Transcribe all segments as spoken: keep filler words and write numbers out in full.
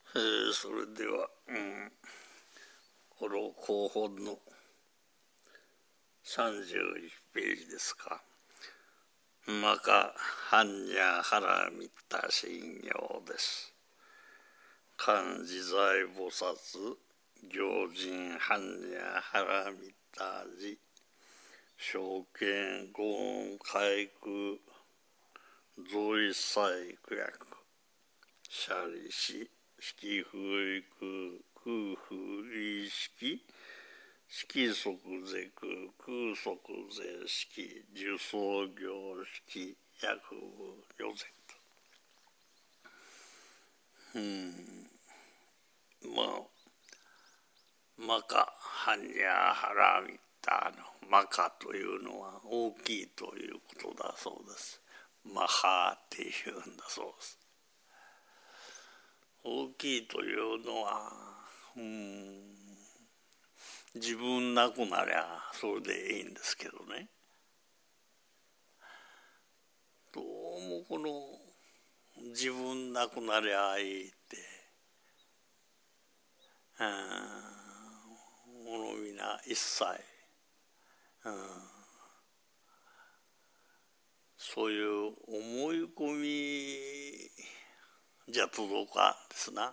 えー、それでは、うん、この後本のさんじゅういちページですか。マカハンニャハラミッタ信行です。漢自在菩薩行人ハンニャハラミッタ寺証券五音開空増一切苦薬シャリシ式風育空風意識色即是空空即是式受創業式薬部如是うんまあマカハンニャハラミッタのマカというのは大きいということだそうです。マハっていうんだそうです。大きいというのはうん自分なくなりゃそれでいいんですけどね。どうもこの自分なくなりゃいいってものみな一切、うん、そういう思い込みじゃ届かんですな。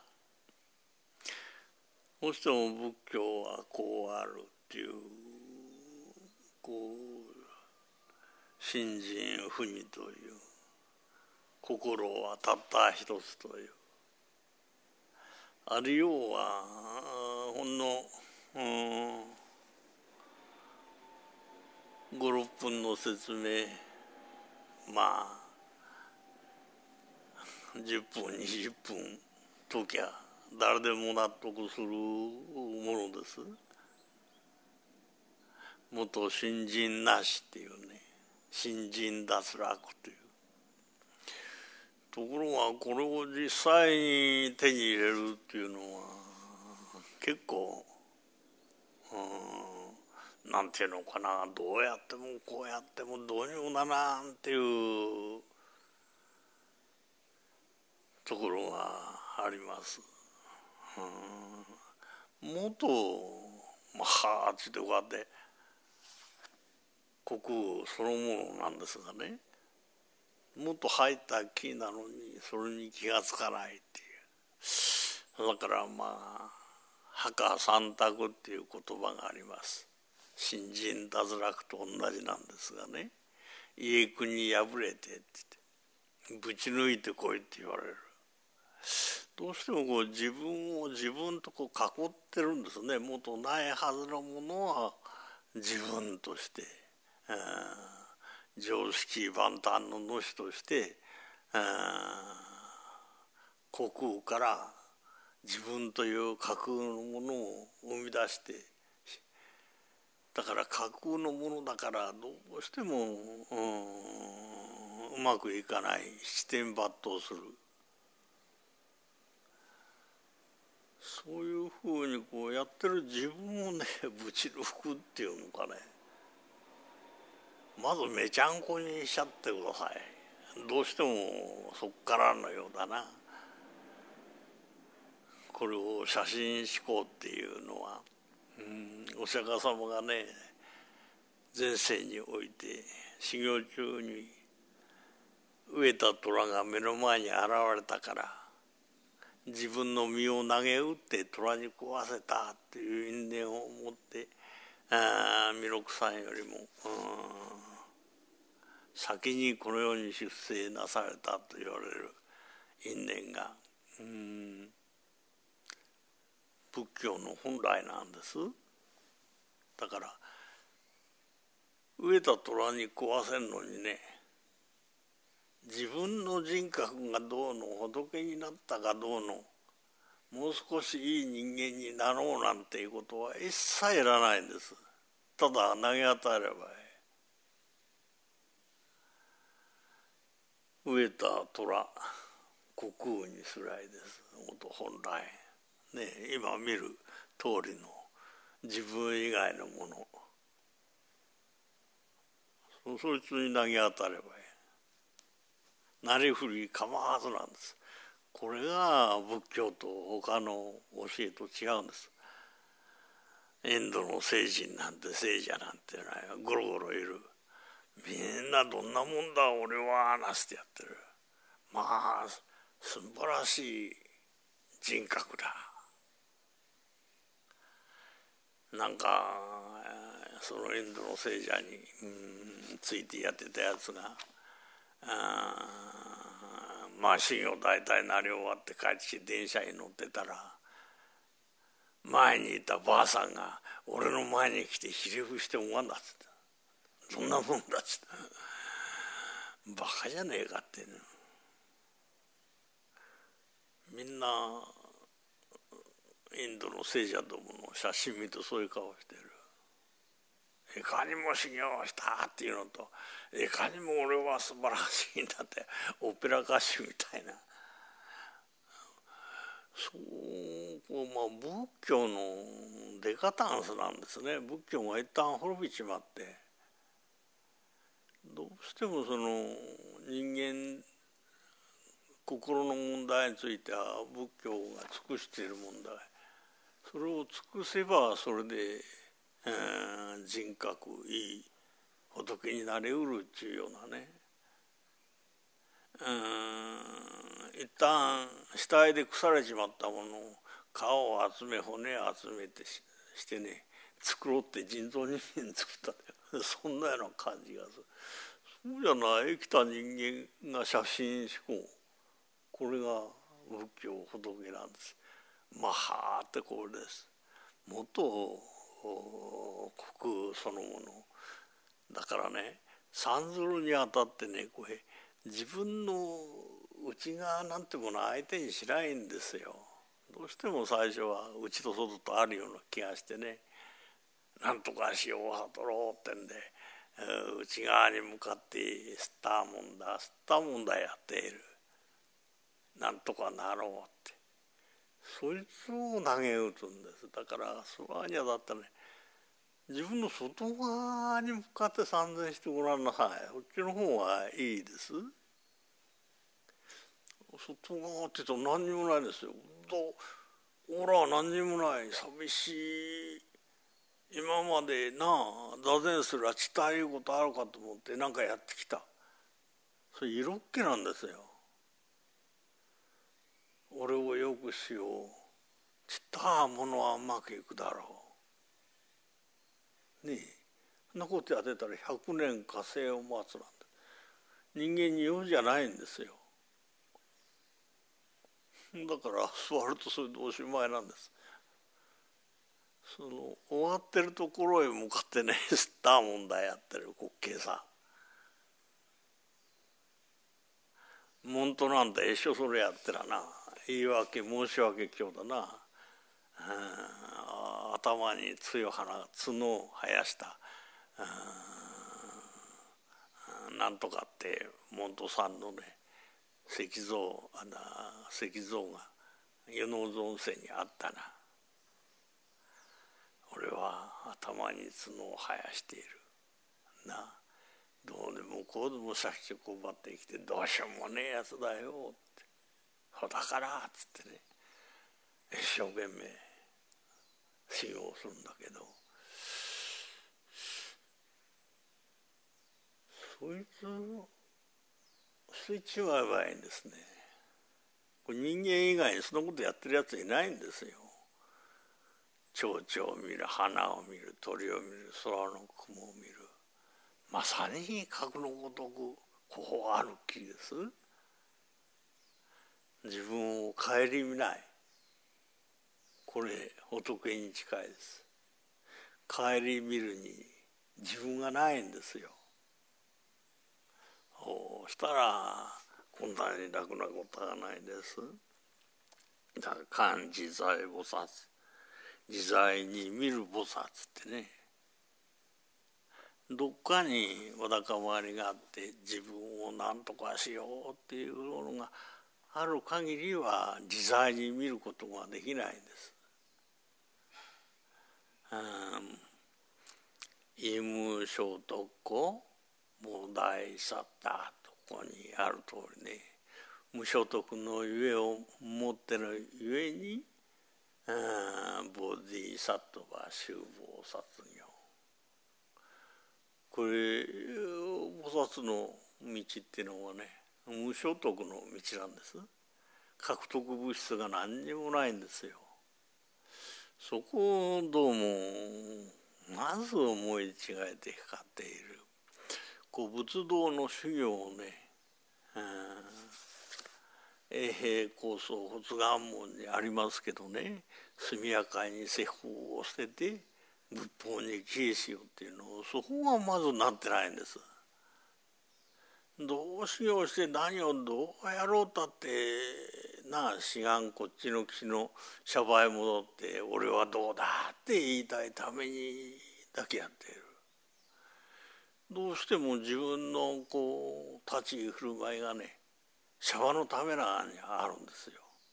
どうしても仏教はこうあるっていうこう信心不二という心はたった一つというあるようはほんのごろっぷんの説明まあじゅっぷんにじゅっぷんときゃ誰でも納得するものです。元信心なしっていうね信心脱落というところがこれを実際に手に入れるっていうのは結構うんなんていうのかなどうやってもこうやってもどうにもならんっていうところがあります。うんもっとまあちとかで国そのものなんですがねもっと入った木なのにそれに気がつかないっていうだからまあ墓三択っていう言葉があります。信心脱落と同じなんですがね家国破れてって言ってぶち抜いてこいって言われる。どうしてもこう自分を自分とこう囲ってるんですね。もっとないはずのものは自分として常識万端の主として虚空から自分という架空のものを生み出してだから架空のものだからどうしても う, うまくいかない七転八倒するそういうふうにこうやってる自分をねぶち抜くっていうのかねまずめちゃんこにしちゃってください。どうしてもそっからのようだな。これを写真思考っていうのはうんお釈迦様がね前世において修行中に飢えた虎が目の前に現れたから自分の身を投げ打って虎に食わせたっていう因縁を持って弥勒さんよりも先にこの世に出世なされたと言われる因縁がうん仏教の本来なんです。だから飢えた虎に食わせるのにね自分の人格がどうの仏になったかどうのもう少しいい人間になろうなんていうことは一切いらないんです。ただ投げ与えればいい。飢えた虎虚空にすらいです。元本来ね今見る通りの自分以外のものそ, そいつに投げ当たればいい。なりふり構わずなんです。 これが仏教と他の教えと違うんです。インドの聖人なんて聖者なんてないゴロゴロいる。みんなどんなもんだ俺はなしてやってる。まあ素晴らしい人格だ。なんかそのインドの聖者にうんついてやってたやつがあまあ修行大体なり終わって帰ってきて電車に乗ってたら前にいたばあさんが俺の前に来てひれ伏しておまんだっつってそんなもんだっつってバカじゃねえかって、ね、みんなインドの聖者どもの写真見るとそういう顔してる。いかにも修行したっていうのといかにも俺は素晴らしいんだってオペラ歌手みたいなそうこうまあ仏教のデカタンスなんですね。仏教が一旦滅びちまってどうしてもその人間心の問題については仏教が尽くしている問題それを尽くせばそれで、えー、人格いい仏になれうるっていうようなねうん一旦死体で腐れちまったものを皮を集め骨を集めて し, してね作ろうって人造人間作ったってそんなような感じがする。そうじゃない生きた人間が写真思考これが仏教仏なんです。マハーってこれです。元国そのものだからね三ずるにあたってねこれ自分の内側なんてものは相手にしないんですよ。どうしても最初は内と外とあるような気がしてねなんとかしよう悟ろうってんで内側に向かって吸ったもんだ吸ったもんだやっているなんとかなろうってそいつを投げ打つんです。だからそばにはだったね自分の外側に向かって参禅してごらんなさい。こっちの方がいいです。外側って言うと何にもないですよ。ほら何にもない寂しい今までなあ座禅すらちたいうことあるかと思って何かやってきたそれ色っ気なんですよ。俺をよくしようちったものはうまくいくだろうねえそんなことやってたらひゃくねん火星を待つなんて人間に言うんじゃないんですよ。だから座るとそれでおしまいなんです。その終わってるところへ向かってね吸ったもんだやってる滑稽さ門徒なんて一緒それやってらな言い訳申し訳今日だな頭に強い花角を生やしたなんとかって門徒さんのね石像あの石像が湯の温泉にあったな。俺は頭に角を生やしているなどうでもこうでもさっきこうばってきてどうしようもねえやつだよってほだからっつってね一生懸命修行するんだけどそいつを捨てちまえばいいんですね。これ人間以外にそんなことやってるやついないんですよ。蝶々を見る花を見る鳥を見る空の雲を見るまさに格のごとくこうある気です。自分を顧みないこれ仏に近いです。顧みるに自分がないんですよ。そうしたらこんなに楽なことはないです。だから観自在菩薩自在に見る菩薩ってねどっかにわだかまりがあって自分を何とかしようっていうものがある限りは自在に見ることができないんです。イム小徳庫菩提サッターとここにある通りね無所得のゆえを持ってるゆえに、ボディサットバ修防殺業、これ菩薩の道っていうのはね、無所得の道なんです。獲得物質が何にもないんですよ。そこをどうもまず思い違えて光っている。こう仏道の修行をね、永平構想発願門にありますけどね、速やかに説法を捨てて仏法に帰依しようっていうのを、そこがまずなってないんです。どうしようして何をどうやろうたってなあ、志願こっちの岸のシャバへ戻って俺はどうだって言いたいためにだけやっている。どうしても自分のこう立ち居振る舞いがね、シャバのためなにあるんですよ。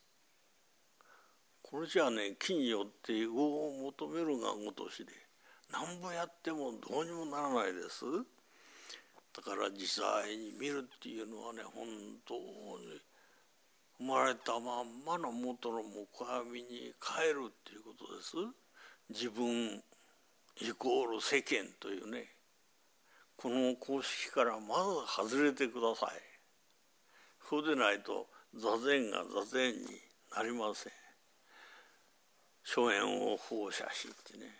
これじゃあね、木によって魚を求めるがごとしで何ぼやってもどうにもならないです。だから実際に見るっていうのはね、本当に生まれたまんまの元の木阿弥に帰るっていうことです。自分イコール世間というね、この公式からまず外れてください。そうでないと座禅が座禅になりません。諸縁を放射しってね、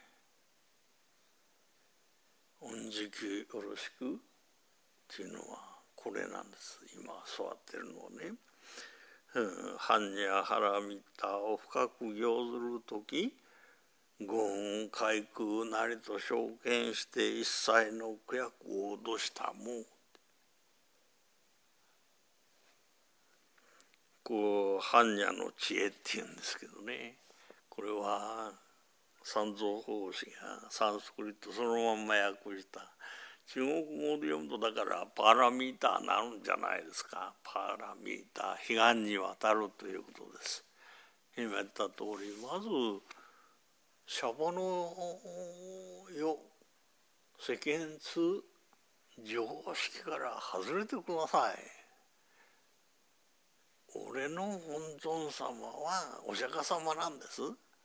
御時期よろしくっていうのはこれなんです。今座ってるのをね、般若波羅蜜多を深く行ずる時、権海空なりと証見して一切の苦役を脅したもう、こう般若の知恵っていうんですけどね、これは三蔵法師がサンスクリットそのまんま訳した、中国語で読むとだからパーラミーターなるんじゃないですか。パーラミーター、彼岸に渡るということです。今言った通り、まずシャバの世、世間通常識から外れてください。俺の本尊様はお釈迦様なんです。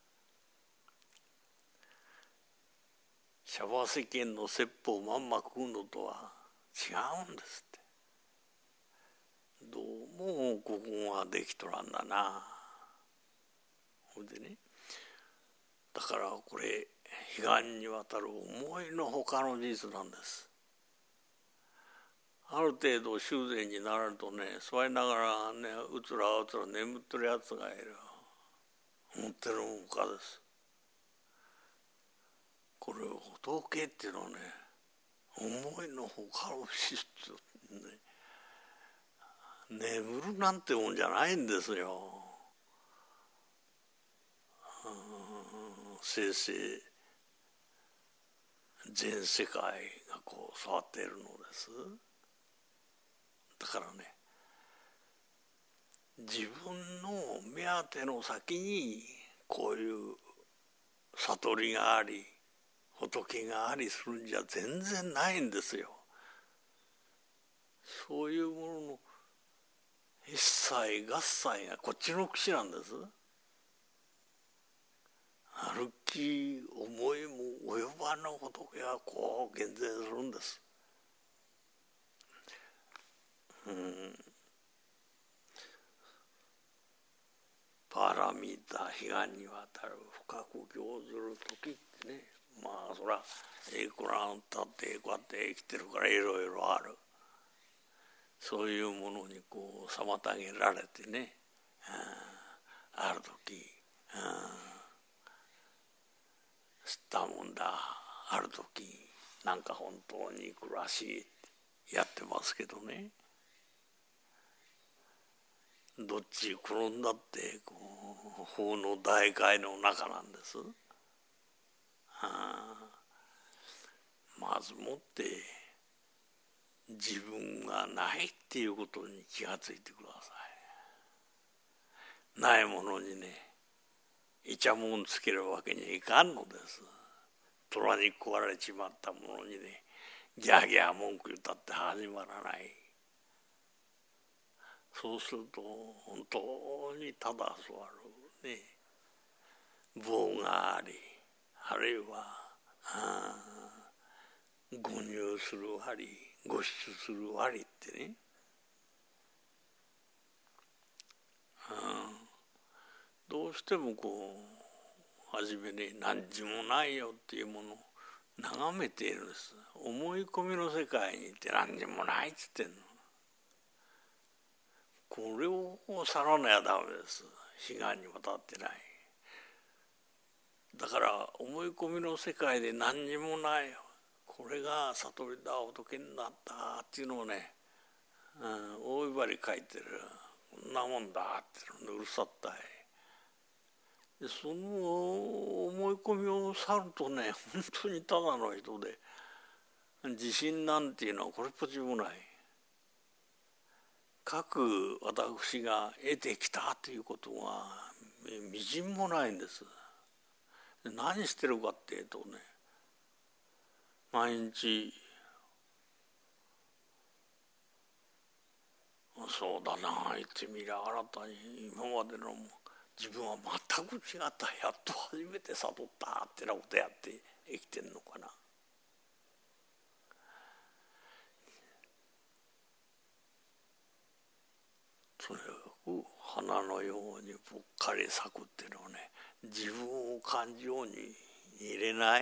シャバ世間の説法まんま食うのとは違うんですって。どうもここができとらんだな。ほいでね、だからこれ彼岸にわたる思いのほかの事実なんです。ある程度修繕になるとね、座りながらね、うつらうつら眠ってるやつがいる。思ってるほかです。これを仏っていうのはね、思いのほかの資質ね、眠るなんてもんじゃないんですよ。生々全世界がこう触っているのです。だからね、自分の目当ての先にこういう悟りがあり仏がありするんじゃ全然ないんですよ。そういうものの一切合切がこっちの口なんです。歩き思いも及ばぬ仏がこう現前するんです。うん、パラミータ彼岸にわたる深く行ずる時ってね、まあそらいくらたってこうやって生きてるからいろいろある。そういうものにこう妨げられてね、ある時、知ったもんだ、ある時なんか本当に暮らしいってやってますけどね、どっち転んだってこう法の大海の中なんです。まずもって自分がないっていうことに気がついてください。ないものにね、イチャモンつけるわけにいかんのです。虎に食われちまったものにね、ギャーギャー文句言ったって始まらない。 そうすると本当にただ座るね、棒があり、あるいはあ誤入する針、誤出する針ってね、どうしてもこう初めに何にもないよっていうものを眺めているんです。思い込みの世界にいて何にもないっつってんの。これを去らなきゃダメです。彼岸に渡ってない。だから思い込みの世界で何にもないよ、これが悟りだ仏になったっていうのをね、うん、大いばり書いてる。こんなもんだっていうのうるさったい。でその思い込みを去るとね、本当にただの人で、自信なんていうのはこれっぽっちもない。各私が得てきたということがみじんもないんです。何してるかっていうとね、毎日そうだな、言ってみりゃ新たに今までの自分は全く違った、やっと初めて悟ったってなことやって生きてんのかな。とにかく花のようにぽっかり咲くっていうのはね、自分を感情に入れない、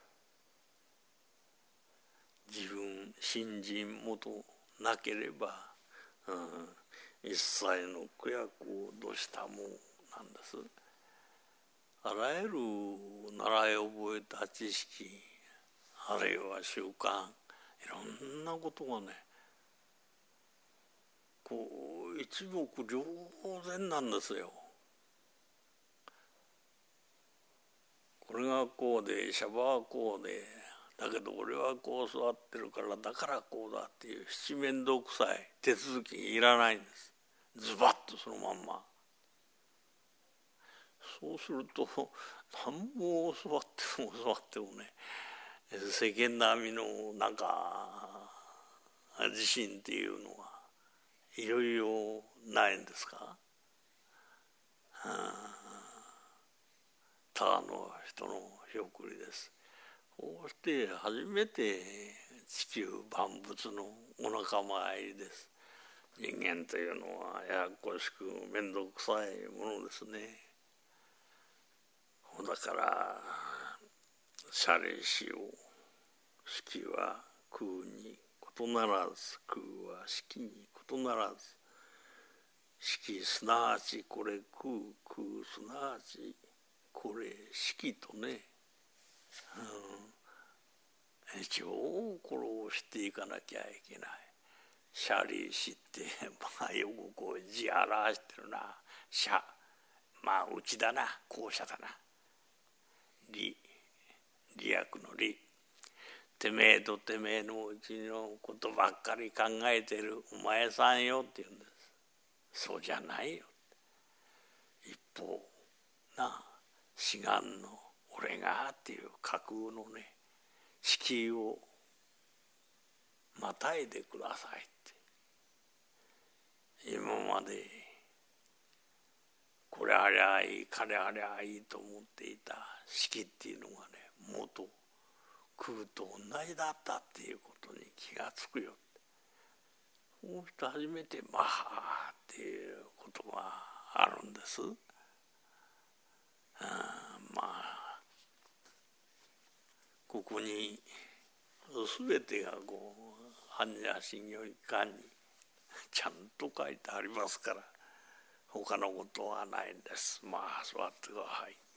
自分信心もとなければ、うん、一切の苦役をどしたもんなんです。あらゆる習い覚えた知識、あるいは習慣、いろんなことがね、こう一目瞭然なんですよ。これがこうで、シャバはこうで、だけど俺はこう座ってるからだからこうだっていう七面倒くさい手続きいらないんです。ズバッとそのまんま。そうすると何も教わっても教わってもね、世間並みのなんか自信っていうのはいろいろないんですか。ただの人のひょっくりです。こうして初めて地球万物のお仲間入りです。人間というのはややこしく面倒くさいものですね。だからシャリシを式は空に異ならず、空は式に異ならず、式すなわちこれ空、空すなわちこれ式とね、うん、一応これを知っていかなきゃいけない。シャリシってまあよくこう字表してるな。シャ、まあうちだな、後者だな。理、理訳の理。てめえとてめえのうちのことばっかり考えてるお前さんよって言うんです。そうじゃないよ。一方な、志願の俺がっていう架空のね、敷居をまたいでくださいって。今までこれありゃいい、彼ありゃいいと思っていた式っていうのがね、元空と同じだったっていうことに気がつくよ。こうして初めてマハっていうことがあるんです。あまあここに全てがこう般若心経一巻にちゃんと書いてありますから、他のことはないんです。まあ座ってください。